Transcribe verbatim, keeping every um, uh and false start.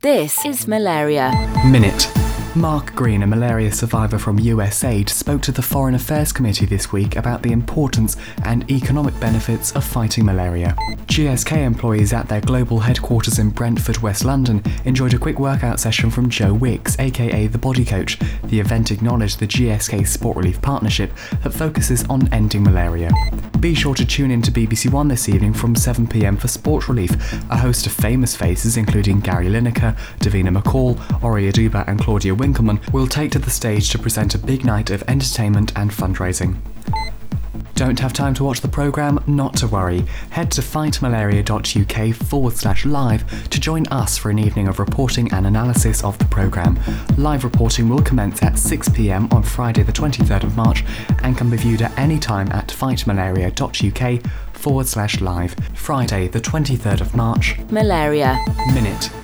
This is Malaria Minute. Mark Green, a malaria survivor from U S A I D, spoke to the Foreign Affairs Committee this week about the importance and economic benefits of fighting malaria. G S K employees at their global headquarters in Brentford, West London, enjoyed a quick workout session from Joe Wicks, aka The Body Coach. The event acknowledged the G S K Sport Relief partnership that focuses on ending malaria. Be sure to tune in to B B C One this evening from seven p m for Sport Relief. A host of famous faces, including Gary Lineker, Davina McCall, Ori Aduba and Claudia Winkleman, will take to the stage to present a big night of entertainment and fundraising. Don't have time to watch the programme? Not to worry. Head to fightmalaria.uk forward slash live to join us for an evening of reporting and analysis of the programme. Live reporting will commence at six p m on Friday the twenty-third of March and can be viewed at any time at fightmalaria.uk forward slash live. Friday the twenty-third of March. Malaria Minute.